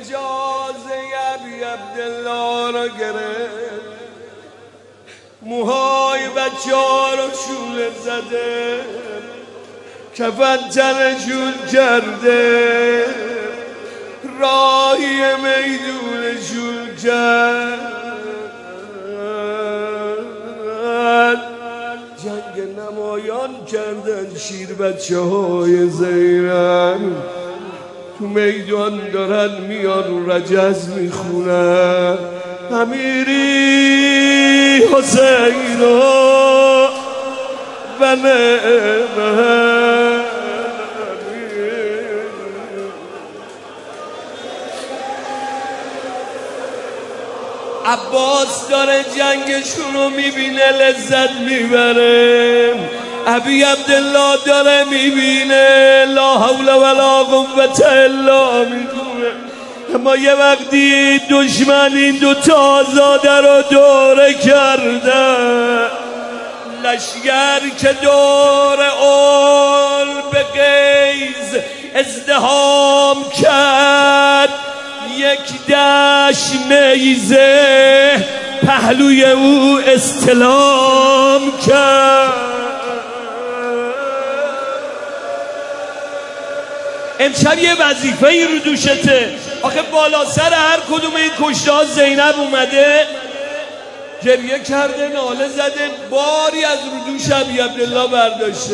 اجازه ابی عبدالله را گرفت، موهای بچه ها رو شوله زده، کفن تنشون کرده، راهی میدونشون کرد. جنگ نمایان کردن شیر بچه های زینب، تو میدان دارن میان رجز میخونن، امیری حسین و نعمت. عباس داره جنگشون رو میبینه، لذت میبره. ابی عبدالله داره میبینه، لا حول ولا قوة الا میکنه. اما یه وقتی دشمن این دوتا آزاده رو دوره کرده، لشگر که دور اول به قیز ازدهام کرد، یک دشت نیزه پهلوی او استلام کرد. امشب یه وظیفه ای رو دوشته. آخه بالا سر هر کدوم این کشته ها زینب اومده، گریه کرده، ناله زده، باری از رو دوش ابی عبدالله برداشته.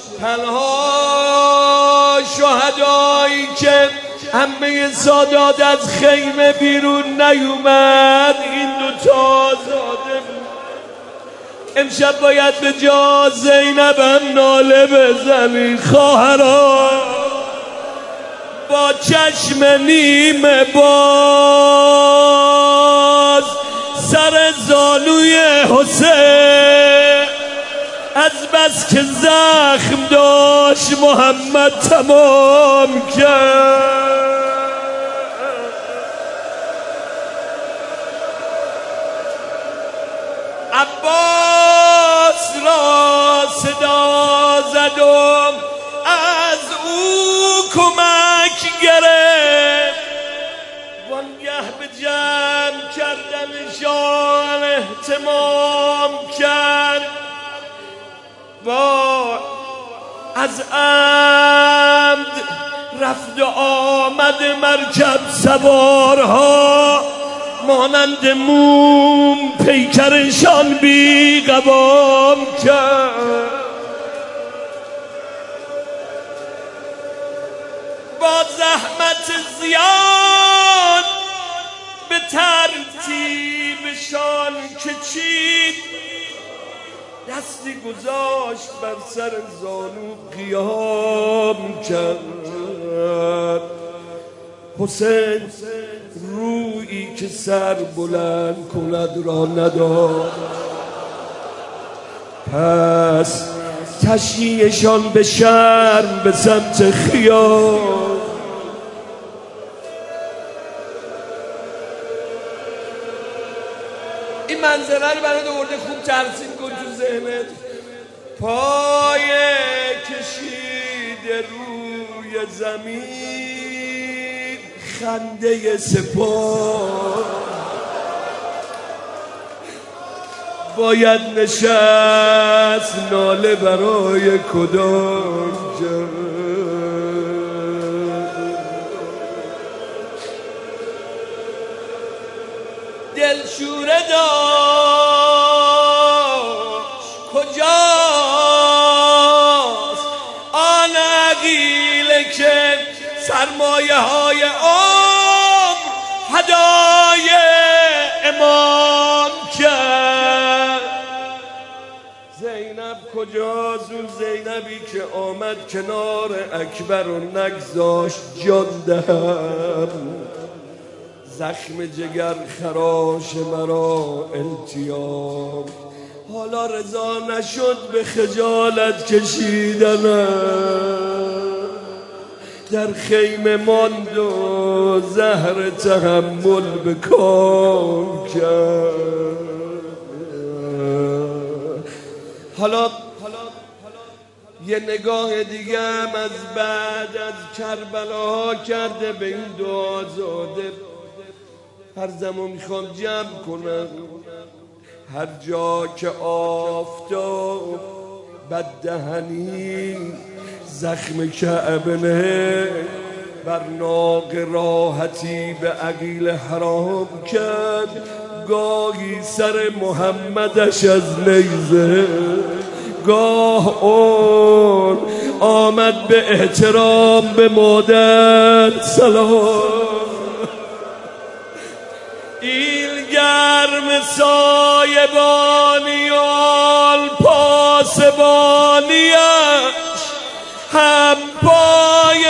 تنها شهدایی که همه سادات از خیمه بیرون نیومد این دوتا آزاده بود. امشب باید به جا زینبم ناله بزنی خواهران، با چشم نیمه باز سر زانوی حسین، از بس که زخم داشت محمد تمام کرد. عباس را صدا زدم، از او کمک گرفت، وانگه به جمع کردنشان اهتمام کرد. با از عمد رفت و آمد مرکب سوارها، مانند موم پیکرشان بی قوام کرد. با زحمت زیاد به ترتیبشان کشید، دستی گذاشت بر سر زانو قیام کرد. حسین رویی که سر بلند کند را نداد، پس تشییعشان به شرم به سمت خیام. این منظره رو برای دوورده خوب ترسیم کن تو ذهنت. پای کشیده روی زمین، خنده سپاه باید نشست، ناله برای کدام جا. دلشوره داشت کجاست آن عقیله که سرمایه های عمر هدای امام کرد. زینب کجاست اون زینبی که آمد کنار اکبر و نگذاشت جان دهم. زخم جگر خراش مرا التیام، حالا رضا نشد به خجالت کشیدنم. در خیمه ماند و زهر تحمل به کام کرد. حالا یه نگاه دیگه هم از بعد از کربلا کرده به این دو آزاده. هر زمان میخوام جمع کنم، هر جا که آفتاب بددهنی زخم کعبه بر ناق راحتی به عقیل حرام کرد، گاهی سر محمدش از نیزه، گاه اون آمد به احترام به مادر سلام. این گرم سایبانیان پاسبانیش هم پای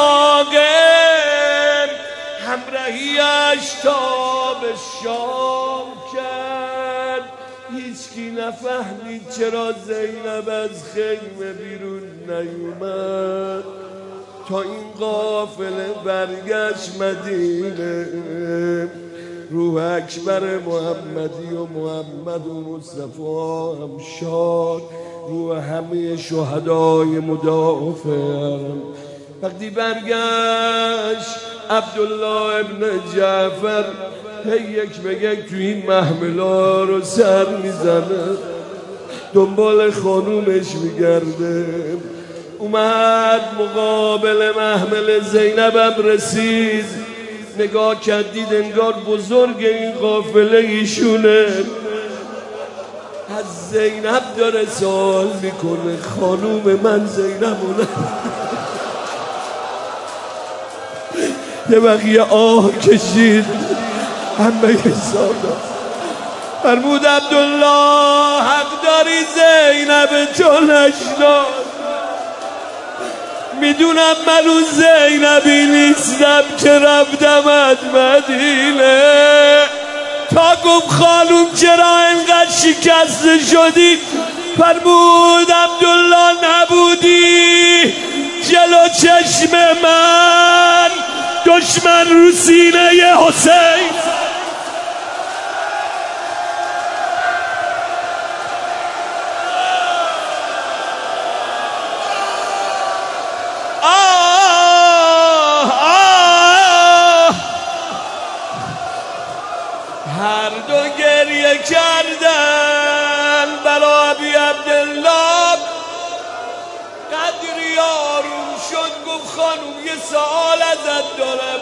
ناقه همراهیش تا به شام کرد. هیچکی نفهمید چرا زینب از خیمه بیرون نیومد تا این قافله برگشت مدینه. روح اکبر محمدی و محمد و مصطفی هم شاد، روح همه شهدای مدافع. وقتی برگشت عبدالله ابن جعفر یک به یک توی این محملا رو سر میزنه، دنبال خانومش میگرده. اومد مقابل محمل زینبم رسید، نگاه کردید انگار بزرگ این قافله ایشونه. از زینب داره سوال میکنه، خانوم من زینبونه. یه بقیه آه کشید، همه سادا فرمود عبدالله حق داری زینب تو نشناس. میدونم من اون زینبی نیستم که رفتم از مدینه. تا گفت خانوم چرا انقدر شکسته شدی، فرمود عبدالله نبودی جلو چشم من دشمن رو سینه حسین. هر دو گریه کردن برا ابی عبدالله. قدری آروم شد گفت خانوم یه سوال ازت دارم،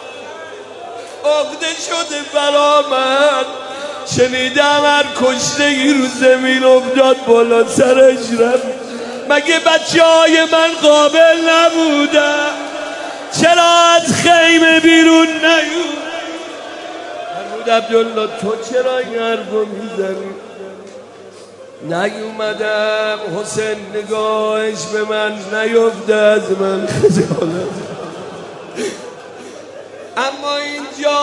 عقده شده برا من. شنیدم هر کشته ای رو زمین افتاد بالا سرش رفت، مگه بچه های من قابل نبودن؟ چرا از خیمه بیرون نیومد؟ عبدالله تو چرا این حرفو میزنی؟ نیومدم حسین نگاهش به من نیفته از من خجالت. اما اینجا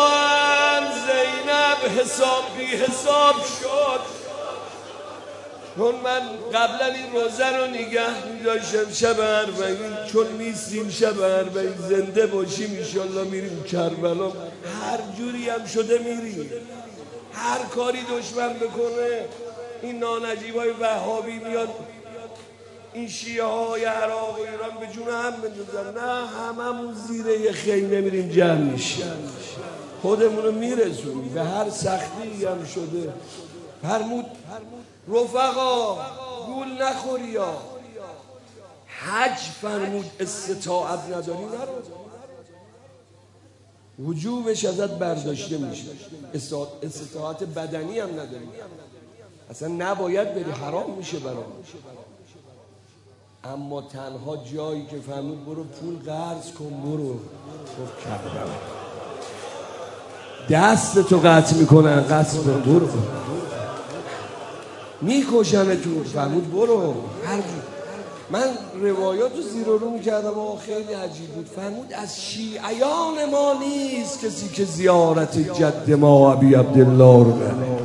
زینب حساب بی حساب شد، چون من قبلا این روزه رو نگه می‌داشتم شب اربعین، چون نیستیم شب اربعین زنده باشیم انشالله میریم کربلا. هر جوری هم شده میریم، هر کاری دشمن بکنه. این نانجیبای وهابی میاد این شیعه های عراق و ایران به جون هم بندازن، نه هممون زیر یه خیمه میریم جمع میشیم، خودمون رو میرسونیم به هر سختی هم شده. فرمود رفقا گول نخوری ها، حج فرمود استطاعت نداری نرو، وجوبش ازت برداشته میشه. استطاعت بدنی هم نداری، اصلا نباید بری، حرام میشه برام. اما تنها جایی که فرمود برو پول قرض کن برو، گفت کردم دستتو قطع میکنن، قطع کن برو، میکشن تو. فرمود برو هر جور. من روایات رو زیر و رو میکردم و خیلی عجیب بود. فرمود از شیعیان ما نیست کسی که زیارت جد ما ابی عبدالله رو بره.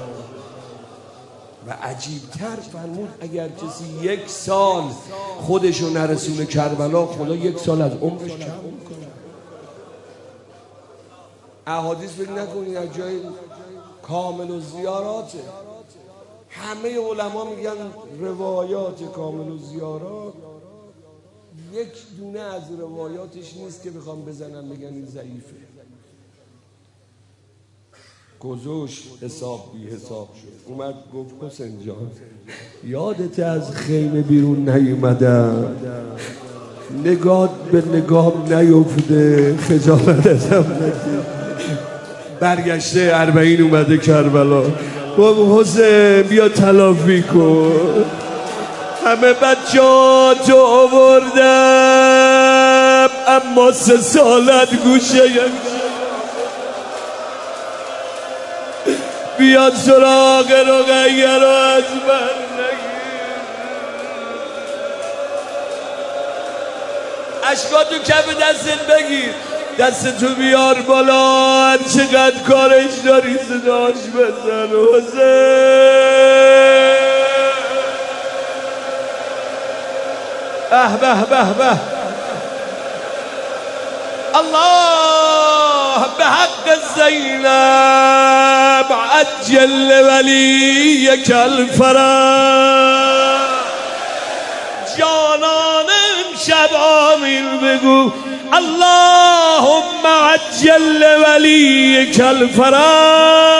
و عجیبتر فرمود اگر کسی 1 سال خودشو نرسونه کربلا، خدا 1 سال از عمرش کم میکنه. احادیث فکر نکنید از جای کامل و زیاراته. همه علما میگن روایات کامل و زیارات یک دونه از روایاتش نیست که بخوام بزنن بگن این ضعیفه. گذاشت حساب بی حساب شد، اومد گفت حسین جان یادت از خیمه بیرون نیومدم، نگاه به نگاه نیفته، خجالت ازم نگیر. برگشته 40 اومده کربلا، گفت حسین بیا تلافی کن، همه بچه‌هاتو آوردم اما 3 سالت گوشه بیاد سراغ رقیه رو از من نگیر. اشکاتو کف دستت بگیر، دستتو بیار بالا، هر چقدر کارش داری صداش بزن. حسین به به به الله به حق زینب عجل ولیک الفرج. جانان امشب آمین بگو اللهم عجل ولیک الفرج.